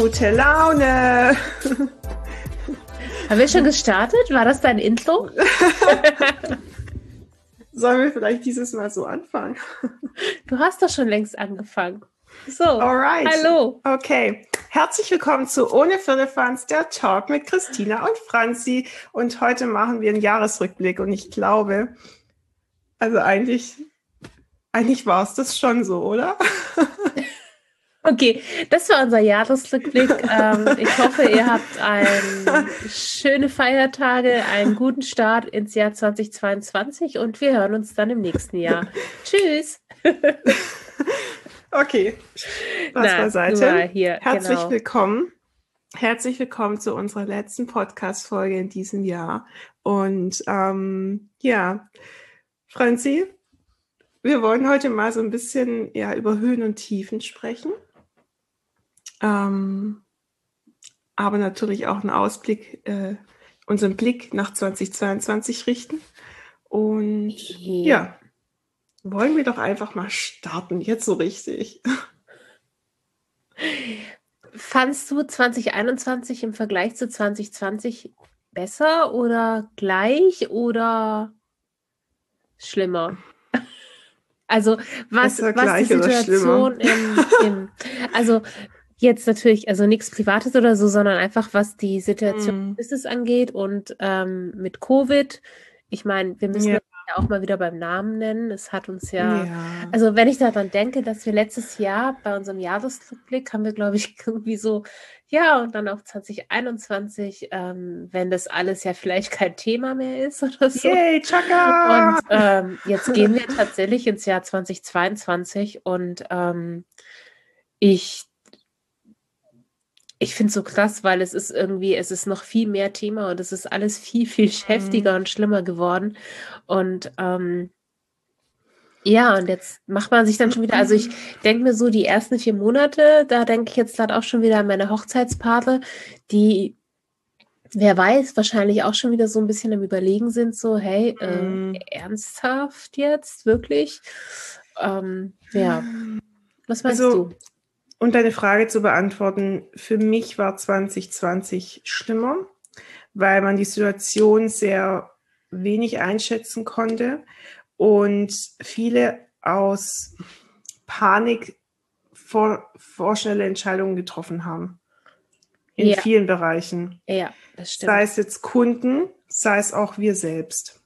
gute Laune. Haben wir schon gestartet? War das dein Intro? Sollen wir vielleicht dieses Mal so anfangen? Du hast doch schon längst angefangen. So, alright. Hallo. Okay, herzlich willkommen zu Ohne Firlefanz, der Talk mit Christina und Franzi. Und heute machen wir einen Jahresrückblick. Und ich glaube, also eigentlich war es das schon so, oder? Okay, das war unser Jahresrückblick. Ich hoffe, ihr habt schöne Feiertage, einen guten Start ins Jahr 2022 und wir hören uns dann im nächsten Jahr. Tschüss. Okay, Spaß beiseite. Hier, Herzlich willkommen. Herzlich willkommen zu unserer letzten Podcast-Folge in diesem Jahr. Und Franzi, wir wollen heute mal so ein bisschen über Höhen und Tiefen sprechen. Aber natürlich auch einen Ausblick, unseren Blick nach 2022 richten. Und wollen wir doch einfach mal starten, jetzt so richtig. Fandst du 2021 im Vergleich zu 2020 besser oder gleich oder schlimmer? Also was die Situation also jetzt natürlich, also nichts Privates oder so, sondern einfach, was die Situation Business angeht und mit Covid. Ich meine, wir müssen das ja auch mal wieder beim Namen nennen. Es hat uns also wenn ich daran denke, dass wir letztes Jahr bei unserem Jahresrückblick haben wir, glaube ich, irgendwie so, und dann auch 2021, wenn das alles ja vielleicht kein Thema mehr ist oder so. Yay, Chaka! Und jetzt gehen wir tatsächlich ins Jahr 2022 und ich finde es so krass, weil es ist noch viel mehr Thema und es ist alles viel, viel heftiger und schlimmer geworden. Und und jetzt macht man sich dann schon wieder, also ich denke mir so, die ersten 4 Monate, da denke ich jetzt gerade auch schon wieder an meine Hochzeitspaare, die, wer weiß, wahrscheinlich auch schon wieder so ein bisschen am Überlegen sind, so, hey, ernsthaft jetzt, wirklich? Was meinst du? Um deine Frage zu beantworten, für mich war 2020 schlimmer, weil man die Situation sehr wenig einschätzen konnte und viele aus Panik vorschnelle Entscheidungen getroffen haben. In vielen Bereichen. Ja, das stimmt. Sei es jetzt Kunden, sei es auch wir selbst.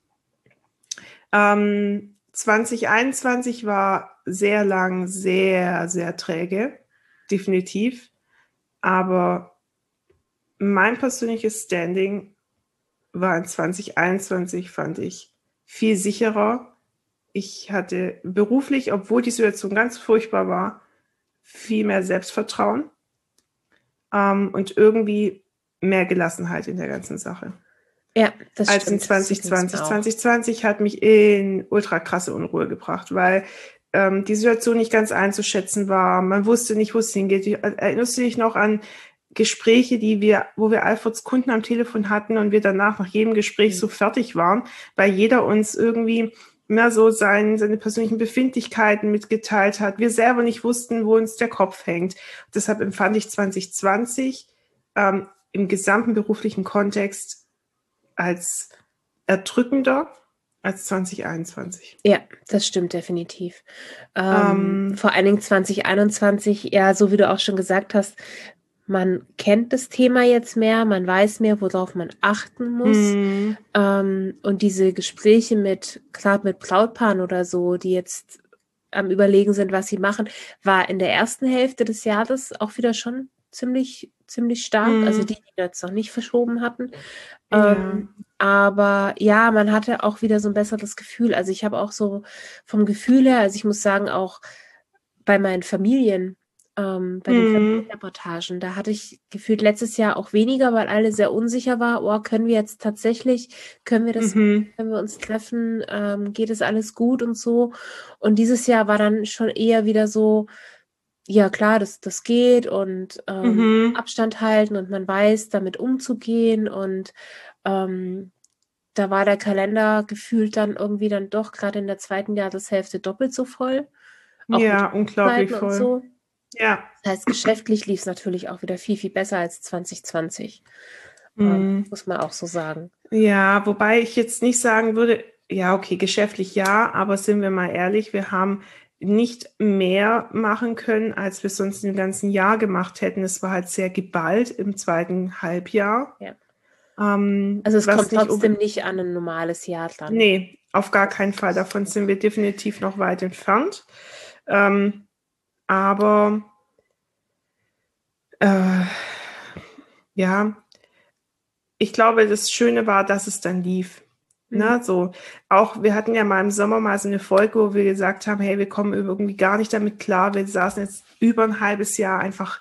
2021 war sehr lang, sehr, sehr träge. Definitiv. Aber mein persönliches Standing war in 2021, fand ich, viel sicherer. Ich hatte beruflich, obwohl die Situation ganz furchtbar war, viel mehr Selbstvertrauen und irgendwie mehr Gelassenheit in der ganzen Sache. Ja, das als stimmt. In 2020. 2020 hat mich in ultra krasse Unruhe gebracht, weil die Situation nicht ganz einzuschätzen war. Man wusste nicht, wo es hingeht. Erinnerst du dich noch an Gespräche, wo wir Alfords Kunden am Telefon hatten und wir danach nach jedem Gespräch so fertig waren, weil jeder uns irgendwie mehr so seine persönlichen Befindlichkeiten mitgeteilt hat. Wir selber nicht wussten, wo uns der Kopf hängt. Deshalb empfand ich 2020 im gesamten beruflichen Kontext als erdrückender als 2021. Ja, das stimmt definitiv. Vor allen Dingen 2021, so wie du auch schon gesagt hast, man kennt das Thema jetzt mehr, man weiß mehr, worauf man achten muss. Und diese Gespräche mit Brautpaaren oder so, die jetzt am Überlegen sind, was sie machen, war in der ersten Hälfte des Jahres auch wieder schon ziemlich stark. Also die jetzt noch nicht verschoben hatten. Aber man hatte auch wieder so ein besseres Gefühl. Also ich habe auch so vom Gefühl her, also ich muss sagen, auch bei meinen Familien, bei den Familienreportagen, da hatte ich gefühlt letztes Jahr auch weniger, weil alle sehr unsicher war, können wir uns treffen, geht es alles gut und so. Und dieses Jahr war dann schon eher wieder so, ja klar, das geht und Abstand halten und man weiß, damit umzugehen und da war der Kalender gefühlt dann irgendwie dann doch gerade in der zweiten Jahreshälfte doppelt so voll. Auch mit unglaublich Hochzeiten voll. und so. Ja. Das heißt, geschäftlich lief es natürlich auch wieder viel, viel besser als 2020. Muss man auch so sagen. Ja, wobei ich jetzt nicht sagen würde, ja, okay, geschäftlich ja, aber sind wir mal ehrlich, wir haben nicht mehr machen können, als wir sonst im ganzen Jahr gemacht hätten. Es war halt sehr geballt im zweiten Halbjahr. Ja. Also es Was kommt nicht trotzdem nicht an ein normales Jahr dann. Nee, auf gar keinen Fall. Davon sind wir definitiv noch weit entfernt. Aber ja, ich glaube, das Schöne war, dass es dann lief. Ne, so auch, wir hatten ja mal im Sommer mal so eine Folge, wo wir gesagt haben, hey, wir kommen irgendwie gar nicht damit klar. Wir saßen jetzt über ein halbes Jahr einfach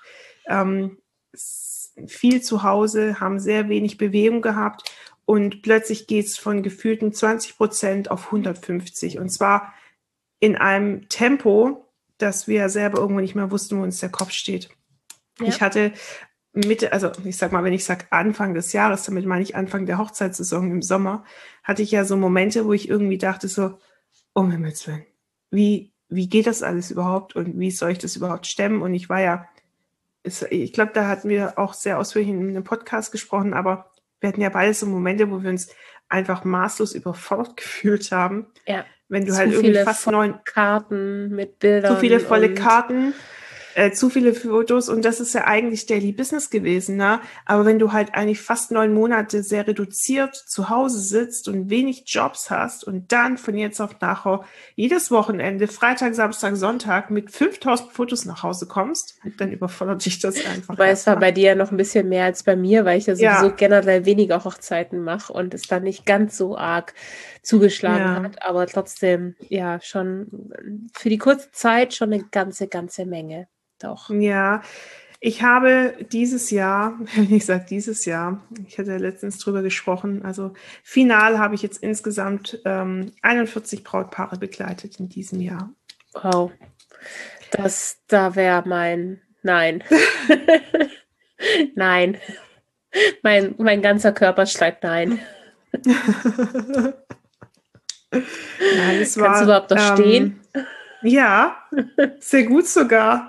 viel zu Hause, haben sehr wenig Bewegung gehabt und plötzlich geht es von gefühlten 20% auf 150 und zwar in einem Tempo, dass wir selber irgendwo nicht mehr wussten, wo uns der Kopf steht. Ja. Ich hatte Mitte, also ich sag mal, wenn ich sage Anfang des Jahres, damit meine ich Anfang der Hochzeitssaison im Sommer, hatte ich ja so Momente, wo ich irgendwie dachte so, um Himmels Willen, wie geht das alles überhaupt und wie soll ich das überhaupt stemmen? Und ich war ja, ich glaube, da hatten wir auch sehr ausführlich in einem Podcast gesprochen, aber wir hatten ja beide so Momente, wo wir uns einfach maßlos überfordert gefühlt haben. Ja. Wenn du halt irgendwie fast 9 Karten mit Bildern. Zu viele volle Karten, zu viele Fotos und das ist ja eigentlich Daily Business gewesen, ne? Aber wenn du halt eigentlich fast 9 Monate sehr reduziert zu Hause sitzt und wenig Jobs hast und dann von jetzt auf nachher jedes Wochenende, Freitag, Samstag, Sonntag mit 5000 Fotos nach Hause kommst, dann überfordert dich das einfach. Weil es war bei dir ja noch ein bisschen mehr als bei mir, weil ich ja sowieso generell weniger Hochzeiten mache und es dann nicht ganz so arg zugeschlagen hat, aber trotzdem ja schon für die kurze Zeit schon eine ganze Menge. Doch. Ja, ich habe dieses Jahr, wenn ich sage dieses Jahr, ich hatte ja letztens drüber gesprochen, also final habe ich jetzt insgesamt 41 Brautpaare begleitet in diesem Jahr. Wow, da wäre mein Nein. Nein. Mein ganzer Körper schreibt Nein. Nein, es war, kannst du überhaupt noch stehen? Ja, sehr gut sogar.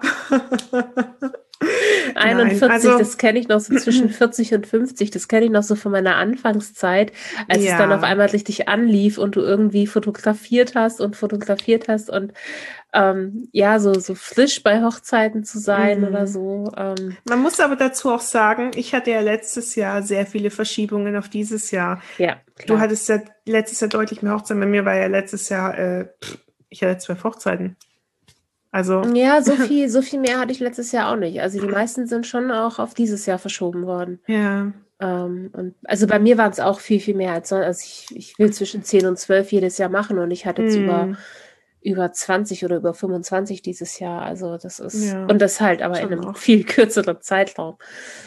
41, nein, also, das kenne ich noch so zwischen 40 und 50, das kenne ich noch so von meiner Anfangszeit, als es dann auf einmal richtig anlief und du irgendwie fotografiert hast und ja, so frisch bei Hochzeiten zu sein oder so. Man muss aber dazu auch sagen, ich hatte ja letztes Jahr sehr viele Verschiebungen auf dieses Jahr. Ja, klar. Du hattest ja letztes Jahr deutlich mehr Hochzeiten, bei mir war ja letztes Jahr, ich hatte 12 Hochzeiten. Also. Ja, so viel mehr hatte ich letztes Jahr auch nicht. Also die meisten sind schon auch auf dieses Jahr verschoben worden. Ja. Und also bei mir waren es auch viel mehr als sonst. Also ich will zwischen 10 und 12 jedes Jahr machen und ich hatte jetzt über 20 oder über 25 dieses Jahr. Also das ist, und das halt aber in einem viel kürzeren Zeitraum.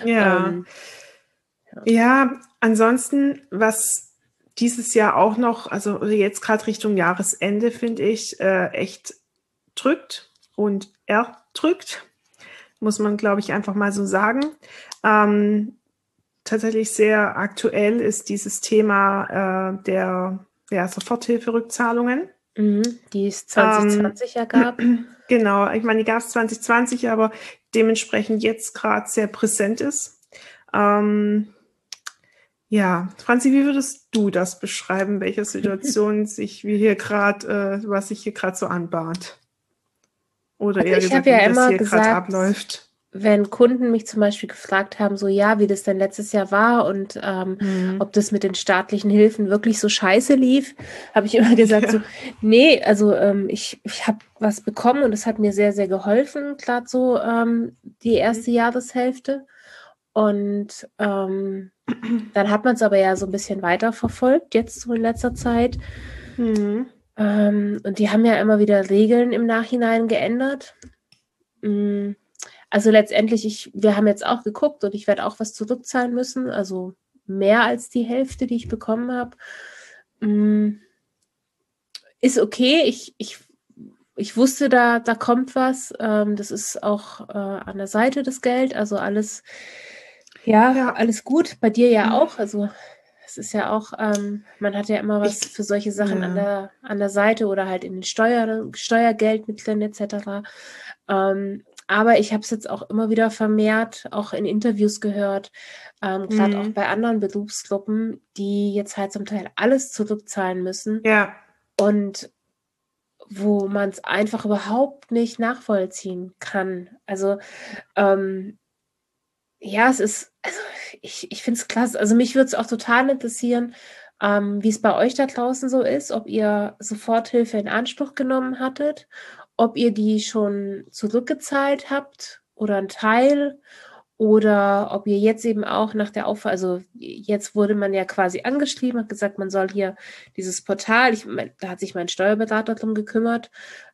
Ja, ansonsten, was dieses Jahr auch noch, also jetzt gerade Richtung Jahresende, finde ich, echt drückt und erdrückt, muss man, glaube ich, einfach mal so sagen. Tatsächlich sehr aktuell ist dieses Thema der Soforthilferückzahlungen. Die es 2020 ja gab. Genau, ich meine, die gab es 2020, aber dementsprechend jetzt gerade sehr präsent ist. Ja, Franzi, wie würdest du das beschreiben, welche Situation was sich hier gerade so anbahnt? Oder eher gesagt, wie das hier gerade abläuft. Wenn Kunden mich zum Beispiel gefragt haben, so ja, wie das denn letztes Jahr war und ob das mit den staatlichen Hilfen wirklich so scheiße lief, habe ich immer gesagt, so, nee, also ich habe was bekommen und es hat mir sehr, sehr geholfen, gerade so die erste Jahreshälfte. Und dann hat man es aber ja so ein bisschen weiter verfolgt, jetzt so in letzter Zeit. Und die haben ja immer wieder Regeln im Nachhinein geändert. Also letztendlich, wir haben jetzt auch geguckt und ich werde auch was zurückzahlen müssen, also mehr als die Hälfte, die ich bekommen habe. Ist okay, ich wusste, da kommt was. Das ist auch an der Seite das Geld, also alles, alles gut. Bei dir ja auch, also es ist ja auch, man hat ja immer was für solche Sachen an der Seite oder halt in den Steuergeld mit drin etc. Aber ich habe es jetzt auch immer wieder vermehrt, auch in Interviews gehört, gerade auch bei anderen Berufsgruppen, die jetzt halt zum Teil alles zurückzahlen müssen Ja. und wo man es einfach überhaupt nicht nachvollziehen kann. Also ja, es ist, also ich finde es klasse. Also mich würde es auch total interessieren, wie es bei euch da draußen so ist, ob ihr Soforthilfe in Anspruch genommen hattet, ob ihr die schon zurückgezahlt habt oder ein Teil oder ob ihr jetzt eben auch nach der also jetzt wurde man ja quasi angeschrieben, hat gesagt, man soll hier dieses Portal, da hat sich mein Steuerberater drum gekümmert,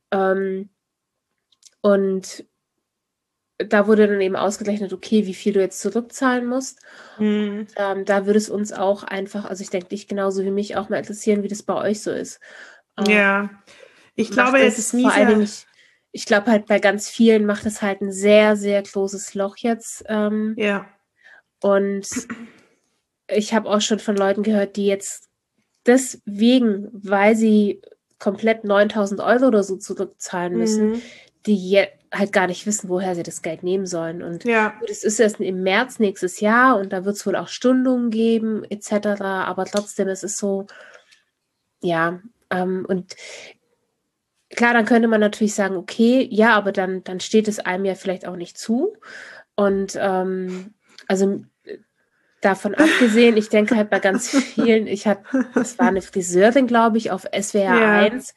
und da wurde dann eben ausgerechnet, okay, wie viel du jetzt zurückzahlen musst. Und, da würde es uns auch einfach, also ich denke dich genauso wie mich auch mal interessieren, wie das bei euch so ist. Ja. Ich glaube, Macht jetzt es ist vor allen Dingen, Mieter. ich glaube halt bei ganz vielen macht es halt ein sehr, sehr großes Loch jetzt. Ja. Und ich habe auch schon von Leuten gehört, die jetzt deswegen, weil sie komplett 9.000 € oder so zurückzahlen müssen, die halt gar nicht wissen, woher sie das Geld nehmen sollen. Und Ja. gut, es ist erst im März nächstes Jahr und da wird es wohl auch Stundungen geben, etc. Aber trotzdem, es ist so, ja, und klar, dann könnte man natürlich sagen, okay, ja, aber dann steht es einem ja vielleicht auch nicht zu. Und also davon abgesehen, ich denke halt bei ganz vielen, das war eine Friseurin, glaube ich, auf SWR Ja. 1.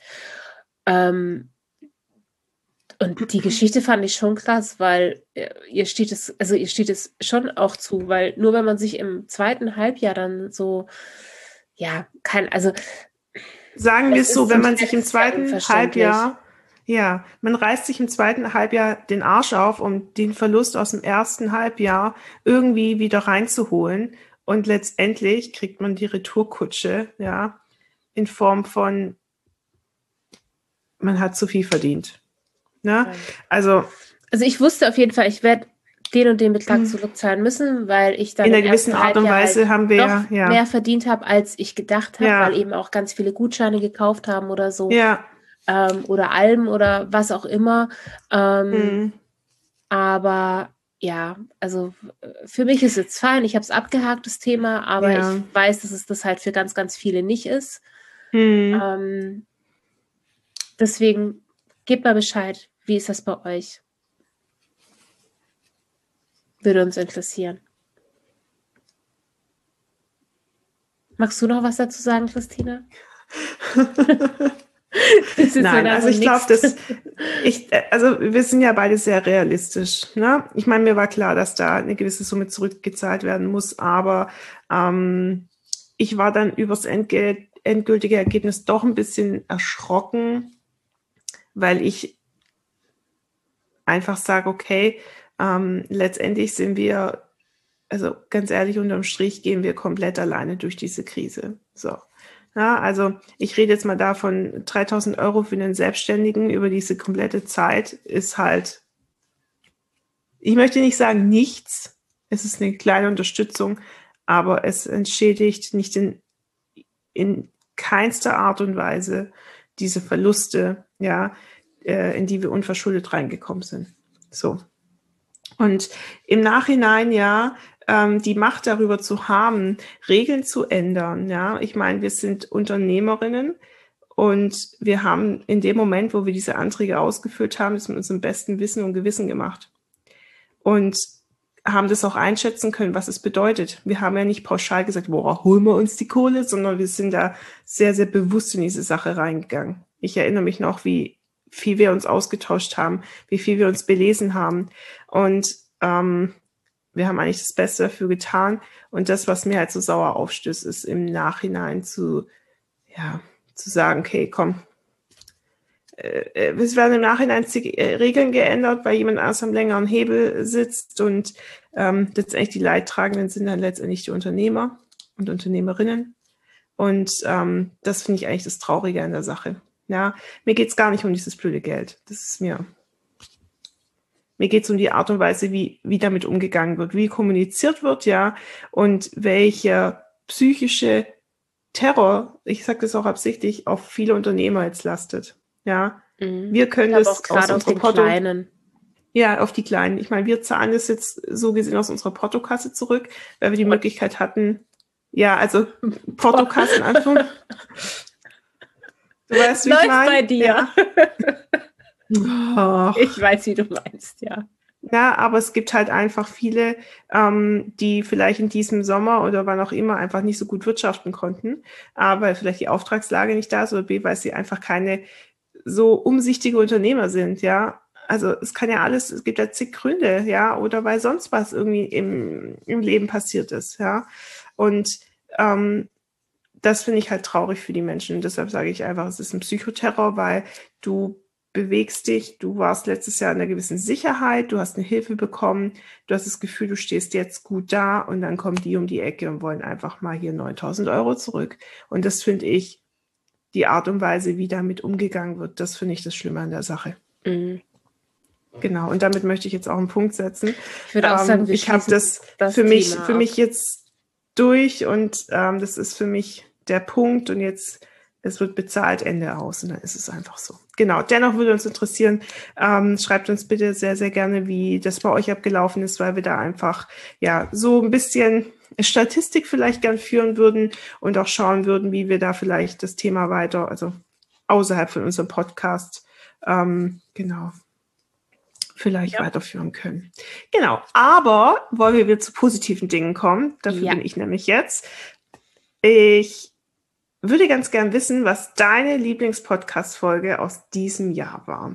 Und die Geschichte fand ich schon krass, weil ihr steht es schon auch zu, weil nur wenn man sich im zweiten Halbjahr dann so, ja, also Sagen wir es so, wenn zum man Teil sich im ist es ja zweiten unverständlich. Halbjahr, ja, man reißt sich im zweiten Halbjahr den Arsch auf, um den Verlust aus dem ersten Halbjahr irgendwie wieder reinzuholen. Und letztendlich kriegt man die Retourkutsche, ja, in Form von, man hat zu viel verdient. Ne? Ja. Also ich wusste auf jeden Fall, ich werde den und den Betrag zurückzahlen müssen, weil ich dann in im einer gewissen ersten Art und Halbjahr Weise halt haben wir doch ja, mehr verdient habe, als ich gedacht habe, weil ja, eben auch ganz viele Gutscheine gekauft haben oder so, ja, oder Alben oder was auch immer. Aber ja, also für mich ist es fein. Ich habe es abgehakt, das Thema, aber ich ja. weiß, dass es das halt für ganz, ganz viele nicht ist. Deswegen gebt mal Bescheid. Wie ist das bei euch? Würde uns interessieren. Magst du noch was dazu sagen, Christina? Nein, also ich glaube, also wir sind ja beide sehr realistisch. Ne? Ich meine, mir war klar, dass da eine gewisse Summe zurückgezahlt werden muss, aber ich war dann übers endgültige Ergebnis doch ein bisschen erschrocken, weil ich einfach sage, okay, letztendlich sind wir, also ganz ehrlich, unterm Strich gehen wir komplett alleine durch diese Krise. So. Ja, also ich rede jetzt mal davon, 3.000 € für einen Selbstständigen über diese komplette Zeit ist halt, ich möchte nicht sagen nichts, es ist eine kleine Unterstützung, aber es entschädigt nicht in keinster Art und Weise diese Verluste, ja, in die wir unverschuldet reingekommen sind. So. Und im Nachhinein, ja, die Macht darüber zu haben, Regeln zu ändern. Ja, ich meine, wir sind Unternehmerinnen und wir haben in dem Moment, wo wir diese Anträge ausgefüllt haben, das mit unserem besten Wissen und Gewissen gemacht und haben das auch einschätzen können, was es bedeutet. Wir haben ja nicht pauschal gesagt, worauf holen wir uns die Kohle, sondern wir sind da sehr, sehr bewusst in diese Sache reingegangen. Ich erinnere mich noch, wie viel wir uns ausgetauscht haben, wie viel wir uns belesen haben. Und wir haben eigentlich das Beste dafür getan. Und das, was mir halt so sauer aufstößt, ist im Nachhinein zu sagen, okay, komm, es werden im Nachhinein Regeln geändert, weil jemand anders am längeren Hebel sitzt und letztendlich die Leidtragenden sind dann letztendlich die Unternehmer und Unternehmerinnen. Und das finde ich eigentlich das Traurige an der Sache. Ja, mir geht es gar nicht um dieses blöde Geld. Mir geht es um die Art und Weise, wie damit umgegangen wird, wie kommuniziert wird, ja, und welcher psychische Terror, ich sage das auch absichtlich, auf viele Unternehmer jetzt lastet. Ja, wir können Aber auch das aus gerade auf unserem den Porto. Kleinen. Ja, auf die Kleinen. Ich meine, wir zahlen das jetzt so gesehen aus unserer Portokasse zurück, weil wir die Möglichkeit hatten, ja, also Portokasse in Anführung. Du weißt, wie ich Läuft meine? bei dir. Ja. Ich weiß, wie du meinst, ja. Ja, aber es gibt halt einfach viele, die vielleicht in diesem Sommer oder wann auch immer einfach nicht so gut wirtschaften konnten, A, weil vielleicht die Auftragslage nicht da ist oder B, weil sie einfach keine so umsichtige Unternehmer sind, ja. Also es kann ja alles, es gibt ja zig Gründe, ja, oder weil sonst was irgendwie im Leben passiert ist, ja. Und das finde ich halt traurig für die Menschen. Und deshalb sage ich einfach, es ist ein Psychoterror, weil du bewegst dich, du warst letztes Jahr in einer gewissen Sicherheit, du hast eine Hilfe bekommen, du hast das Gefühl, du stehst jetzt gut da und dann kommen die um die Ecke und wollen einfach mal hier 9.000 Euro zurück. Und das finde ich, die Art und Weise, wie damit umgegangen wird, das finde ich das Schlimme an der Sache. Mhm. Genau, und damit möchte ich jetzt auch einen Punkt setzen. Ich würde auch sagen, ich habe das für mich jetzt durch und das ist für mich der Punkt und jetzt, es wird bezahlt, Ende aus und dann ist es einfach so. Genau, dennoch würde uns interessieren, schreibt uns bitte sehr, sehr gerne, wie das bei euch abgelaufen ist, weil wir da einfach ja so ein bisschen Statistik vielleicht gern führen würden und auch schauen würden, wie wir da vielleicht das Thema weiter, also außerhalb von unserem Podcast, genau, vielleicht weiterführen können. Genau, aber wollen wir wieder zu positiven Dingen kommen, dafür bin ich nämlich jetzt. Ich würde ganz gern wissen, was deine Lieblingspodcast-Folge aus diesem Jahr war.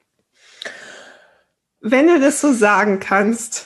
Wenn du das so sagen kannst.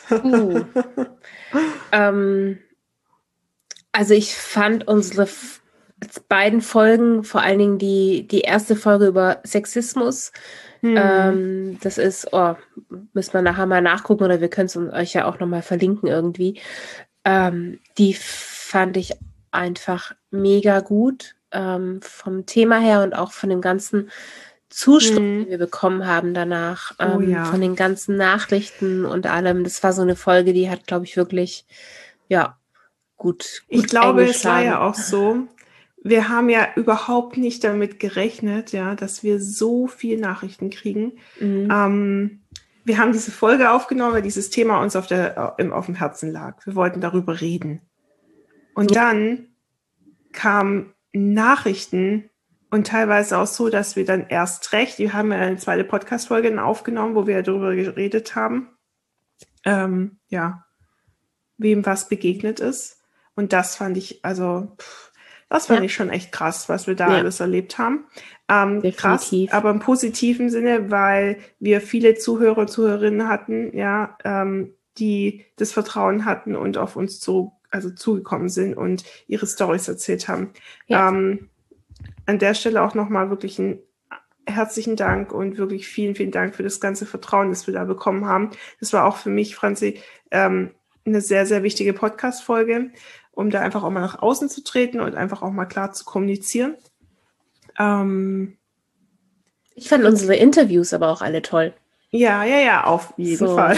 Also ich fand unsere beiden Folgen, vor allen Dingen die erste Folge über Sexismus, das ist, müssen wir nachher mal nachgucken oder wir können es euch ja auch nochmal verlinken irgendwie. Die fand ich einfach mega gut vom Thema her und auch von dem ganzen Zuspruch, den wir bekommen haben danach, von den ganzen Nachrichten und allem. Das war so eine Folge, die hat, glaube ich, wirklich, gut ich glaube, es war ja auch so, wir haben ja überhaupt nicht damit gerechnet, ja, dass wir so viel Nachrichten kriegen. Wir haben diese Folge aufgenommen, weil dieses Thema uns auf dem Herzen lag. Wir wollten darüber reden. Und dann kamen Nachrichten und teilweise auch so, dass wir dann erst recht, wir haben ja eine zweite Podcast-Folge aufgenommen, wo wir darüber geredet haben, wem was begegnet ist. Und das fand ich, ich schon echt krass, was wir da alles erlebt haben. Krass, aber im positiven Sinne, weil wir viele Zuhörer und Zuhörerinnen hatten, die das Vertrauen hatten und auf uns zugekommen sind und ihre Storys erzählt haben. Ja. An der Stelle auch nochmal wirklich einen herzlichen Dank und wirklich vielen, vielen Dank für das ganze Vertrauen, das wir da bekommen haben. Das war auch für mich, Franzi, eine sehr, sehr wichtige Podcast-Folge, um da einfach auch mal nach außen zu treten und einfach auch mal klar zu kommunizieren. Ich fand unsere Interviews aber auch alle toll. Ja, auf jeden Fall.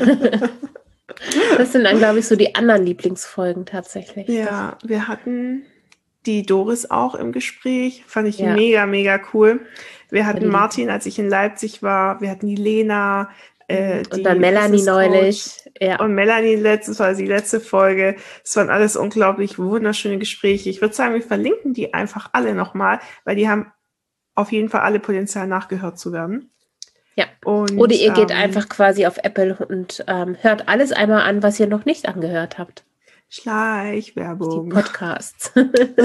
Das sind dann, glaube ich, so die anderen Lieblingsfolgen tatsächlich. Ja, wir hatten die Doris auch im Gespräch. Fand ich mega, mega cool. Wir hatten Martin, als ich in Leipzig war. Wir hatten die Lena. Und dann Melanie neulich. Ja. Und Melanie das war die letzte Folge. Es waren alles unglaublich wunderschöne Gespräche. Ich würde sagen, wir verlinken die einfach alle nochmal, weil die haben auf jeden Fall alle Potenzial nachgehört zu werden. Ja. Oder ihr geht einfach quasi auf Apple und hört alles einmal an, was ihr noch nicht angehört habt. Schleichwerbung. Die Podcasts.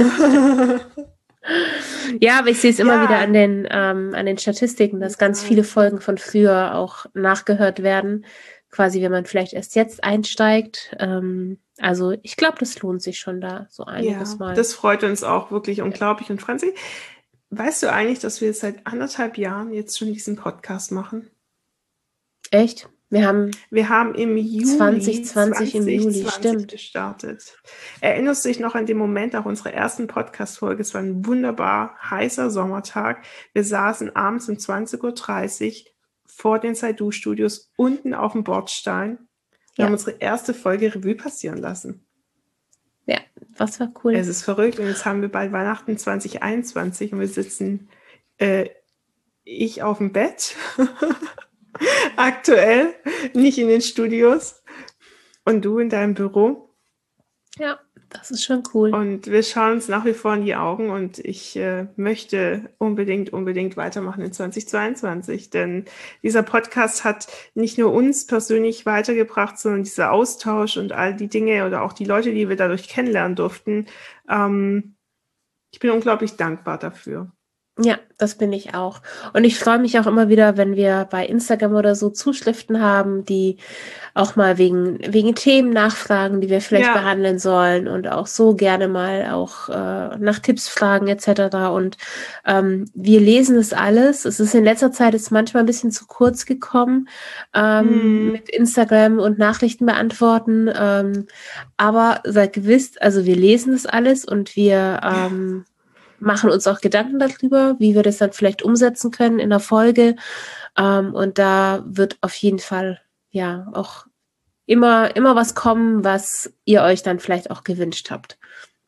Ja, aber ich sehe es immer wieder an den Statistiken, dass ganz viele Folgen von früher auch nachgehört werden. Quasi, wenn man vielleicht erst jetzt einsteigt. Also ich glaube, das lohnt sich schon da so einiges mal. Das freut uns auch wirklich unglaublich. Und Franzi, weißt du eigentlich, dass wir seit 1,5 Jahren jetzt schon diesen Podcast machen? Echt? Wir haben im Juli 2020 im Juli, stimmt, gestartet. Erinnerst du dich noch an den Moment, auch unserer ersten Podcast-Folge? Es war ein wunderbar heißer Sommertag. Wir saßen abends um 20.30 Uhr vor den Saidu-Studios unten auf dem Bordstein. Wir haben unsere erste Folge Revue passieren lassen. Ja, was war cool. Es ist verrückt und jetzt haben wir bald Weihnachten 2021 und wir sitzen ich auf dem Bett Aktuell, nicht in den Studios. Und du in deinem Büro. Ja, das ist schon cool. Und wir schauen uns nach wie vor in die Augen und ich möchte unbedingt weitermachen in 2022, denn dieser Podcast hat nicht nur uns persönlich weitergebracht, sondern dieser Austausch und all die Dinge oder auch die Leute, die wir dadurch kennenlernen durften. Ich bin unglaublich dankbar dafür. Ja, das bin ich auch. Und ich freue mich auch immer wieder, wenn wir bei Instagram oder so Zuschriften haben, die auch mal wegen Themen nachfragen, die wir vielleicht behandeln sollen und auch so gerne mal auch nach Tipps fragen etc. Und wir lesen es alles. Es ist in letzter Zeit jetzt manchmal ein bisschen zu kurz gekommen mit Instagram und Nachrichten beantworten. Aber seid gewiss, also wir lesen es alles und wir machen uns auch Gedanken darüber, wie wir das dann vielleicht umsetzen können in der Folge. Und da wird auf jeden Fall ja auch immer was kommen, was ihr euch dann vielleicht auch gewünscht habt.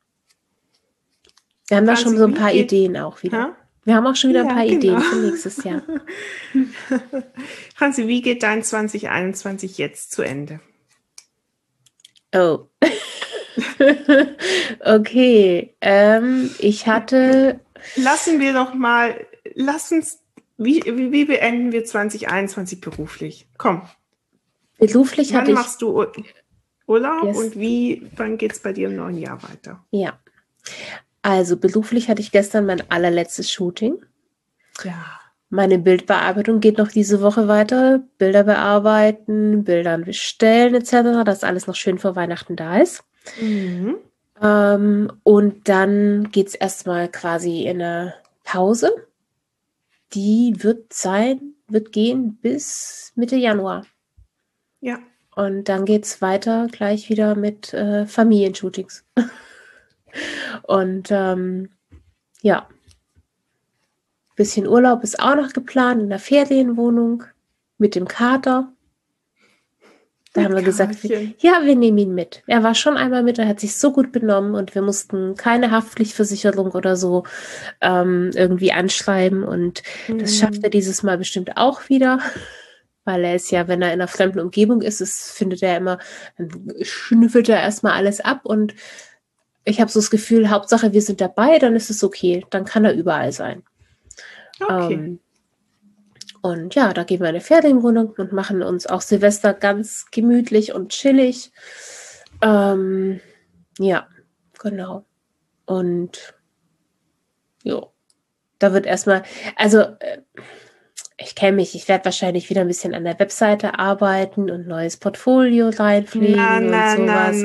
Wir haben da schon so ein paar Ideen auch wieder. Ha? Wir haben auch schon wieder ein paar Ideen für nächstes Jahr. Franzi, wie geht dein 2021 jetzt zu Ende? Oh. Okay, ich hatte... Wie beenden wir 2021 beruflich? Komm. Beruflich Wann machst du Urlaub und wann geht es bei dir im neuen Jahr weiter? Ja, also beruflich hatte ich gestern mein allerletztes Shooting. Ja. Meine Bildbearbeitung geht noch diese Woche weiter. Bilder bearbeiten, Bildern bestellen etc., dass alles noch schön vor Weihnachten da ist. Mhm. Und dann geht es erstmal quasi in eine Pause. Die wird gehen bis Mitte Januar. Ja. Und dann geht es weiter gleich wieder mit Familienshootings. Und ja, bisschen Urlaub ist auch noch geplant in der Ferienwohnung mit dem Kater. Da haben wir gesagt, ja, wir nehmen ihn mit. Er war schon einmal mit, er hat sich so gut benommen und wir mussten keine Haftpflichtversicherung oder so irgendwie anschreiben und das schafft er dieses Mal bestimmt auch wieder, weil er ist ja, wenn er in einer fremden Umgebung ist, findet er immer, dann schnüffelt er erstmal alles ab und ich habe so das Gefühl, Hauptsache wir sind dabei, dann ist es okay, dann kann er überall sein. Okay. Und ja, da gehen wir in eine Ferienwohnung und machen uns auch Silvester ganz gemütlich und chillig. Ja, genau. Und ja, da wird erstmal, also ich kenne mich, ich werde wahrscheinlich wieder ein bisschen an der Webseite arbeiten und neues Portfolio reinpflegen und sowas.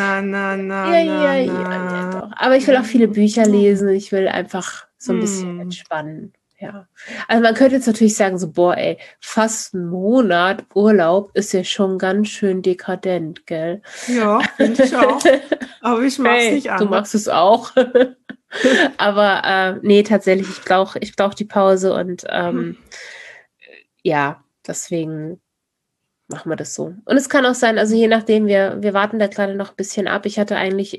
Ja, doch. Aber ich will auch viele Bücher lesen. Ich will einfach so ein bisschen entspannen. Ja. Also man könnte jetzt natürlich sagen, so, boah, ey, fast ein Monat Urlaub ist ja schon ganz schön dekadent, gell? Ja, finde ich auch. Aber ich mach's nicht an. Du machst es auch. Aber nee, tatsächlich, ich brauch die Pause und ja, deswegen machen wir das so. Und es kann auch sein, also je nachdem, wir warten da gerade noch ein bisschen ab. Ich hatte eigentlich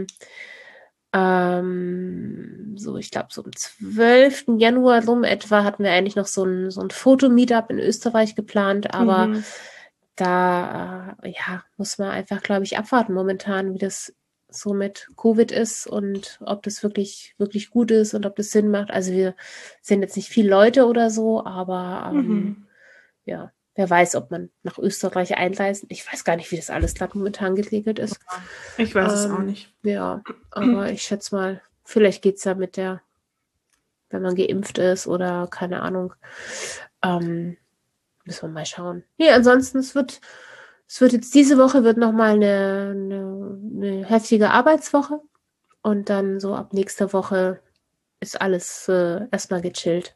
ich glaube, so am 12. Januar rum etwa hatten wir eigentlich noch so ein Foto-Meetup in Österreich geplant, aber da muss man einfach, glaube ich, abwarten momentan, wie das so mit Covid ist und ob das wirklich, wirklich gut ist und ob das Sinn macht. Also wir sind jetzt nicht viele Leute oder so, aber ja, wer weiß, ob man nach Österreich einreisen. Ich weiß gar nicht, wie das alles gerade momentan geregelt ist. Ich weiß es auch nicht. Ja, aber ich schätze mal, vielleicht geht es ja wenn man geimpft ist oder keine Ahnung. Müssen wir mal schauen. Nee, ansonsten, es wird jetzt diese Woche wird nochmal eine heftige Arbeitswoche und dann so ab nächster Woche ist alles erstmal gechillt.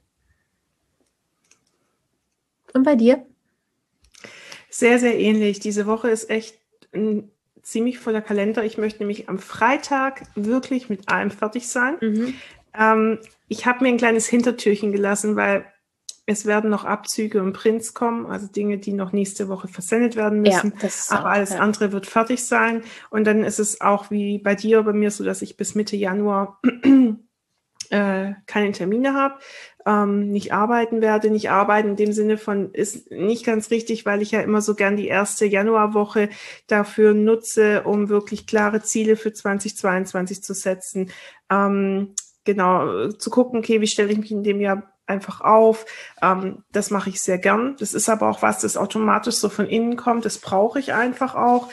Und bei dir? Sehr, sehr ähnlich. Diese Woche ist echt ein ziemlich voller Kalender. Ich möchte nämlich am Freitag wirklich mit allem fertig sein. Ich habe mir ein kleines Hintertürchen gelassen, weil es werden noch Abzüge und Prints kommen, also Dinge, die noch nächste Woche versendet werden müssen. Ja, aber alles andere wird fertig sein. Und dann ist es auch wie bei dir, bei mir so, dass ich bis Mitte Januar keine Termine habe, nicht arbeiten werde. Nicht arbeiten in dem Sinne von ist nicht ganz richtig, weil ich ja immer so gern die erste Januarwoche dafür nutze, um wirklich klare Ziele für 2022 zu setzen. Genau, zu gucken, okay, wie stelle ich mich in dem Jahr einfach auf. Das mache ich sehr gern. Das ist aber auch was, das automatisch so von innen kommt. Das brauche ich einfach auch.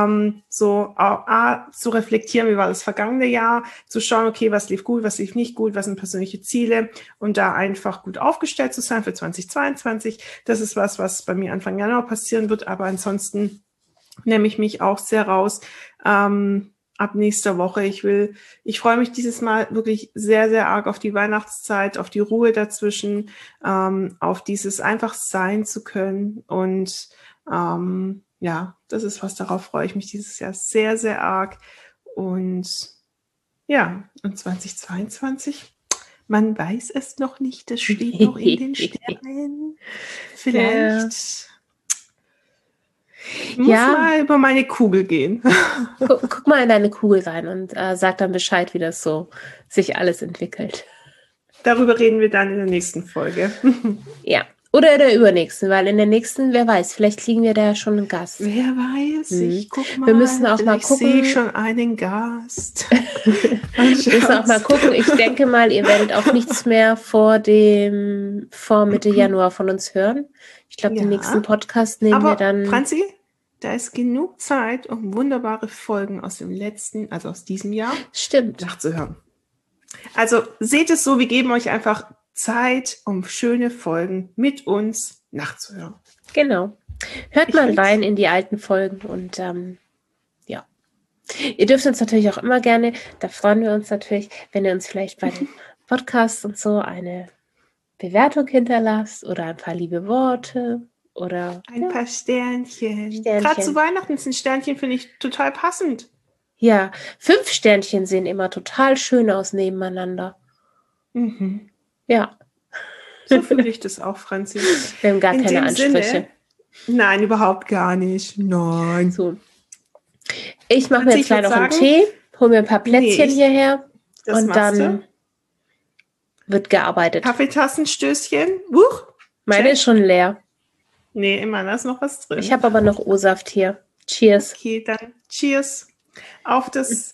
Zu reflektieren, wie war das vergangene Jahr, zu schauen, okay, was lief gut, was lief nicht gut, was sind persönliche Ziele und da einfach gut aufgestellt zu sein für 2022. Das ist was bei mir Anfang Januar passieren wird, aber ansonsten nehme ich mich auch sehr raus. Ab nächster Woche. Ich freue mich dieses Mal wirklich sehr, sehr arg auf die Weihnachtszeit, auf die Ruhe dazwischen, auf dieses einfach sein zu können. Und ja, das ist was, darauf freue ich mich dieses Jahr sehr, sehr arg. Und ja, und 2022, man weiß es noch nicht, das steht noch in den Sternen. Vielleicht... Ich muss mal über meine Kugel gehen. Guck mal in deine Kugel rein und sag dann Bescheid, wie das so sich alles entwickelt. Darüber reden wir dann in der nächsten Folge. Ja, oder in der übernächsten, weil in der nächsten, wer weiß, vielleicht kriegen wir da ja schon einen Gast. Wer weiß, ich guck mal. Wir müssen auch mal gucken. Ich sehe schon einen Gast. Wir müssen auch mal gucken. Ich denke mal, ihr werdet auch nichts mehr vor Mitte Januar von uns hören. Ich glaube, den nächsten Podcast nehmen wir dann... Franzi, da ist genug Zeit, um wunderbare Folgen aus diesem Jahr nachzuhören. Also seht es so, wir geben euch einfach Zeit, um schöne Folgen mit uns nachzuhören. Genau. Hört mal rein in die alten Folgen und ja. Ihr dürft uns natürlich auch immer gerne, da freuen wir uns natürlich, wenn ihr uns vielleicht bei den Podcasts und so eine Bewertung hinterlasst oder ein paar liebe Worte oder ein paar Sternchen. Gerade zu Weihnachten ist ein Sternchen, finde ich total passend. Ja, 5 Sternchen sehen immer total schön aus nebeneinander. Mhm. Ja. So fühle ich das auch, Franzi. Wir haben gar keine Ansprüche. Nein, überhaupt gar nicht. Nein. So. Ich mache mir jetzt gleich noch einen Tee, hole mir ein paar Plätzchen hierher und dann wird gearbeitet. Kaffeetassenstößchen. Meine ist schon leer. Nee, immer da ist noch was drin. Ich habe aber noch O-Saft hier. Cheers. Okay, dann Cheers auf das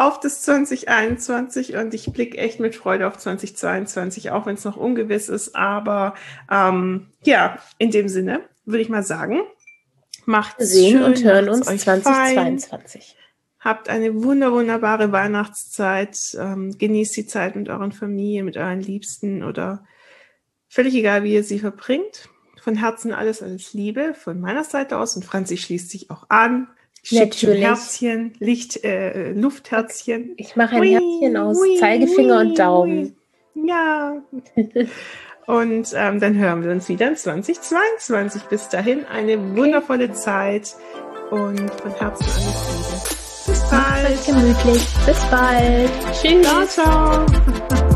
2021 und ich blicke echt mit Freude auf 2022, auch wenn es noch ungewiss ist. Aber ja, in dem Sinne würde ich mal sagen, macht es schön und hören uns 2022. Fein. Habt eine wunderbare Weihnachtszeit. Genießt die Zeit mit euren Familien, mit euren Liebsten oder völlig egal, wie ihr sie verbringt. Von Herzen alles Liebe von meiner Seite aus. Und Franzi schließt sich auch an. Schickt ein Herzchen, Luftherzchen. Ich mache ein Herzchen aus Zeigefinger und Daumen. Ja. Und dann hören wir uns wieder in 2022. Bis dahin eine wundervolle Zeit und von Herzen alles Liebe. Bis bald. Gemütlich. Bis bald. Tschüss. Ciao, ciao.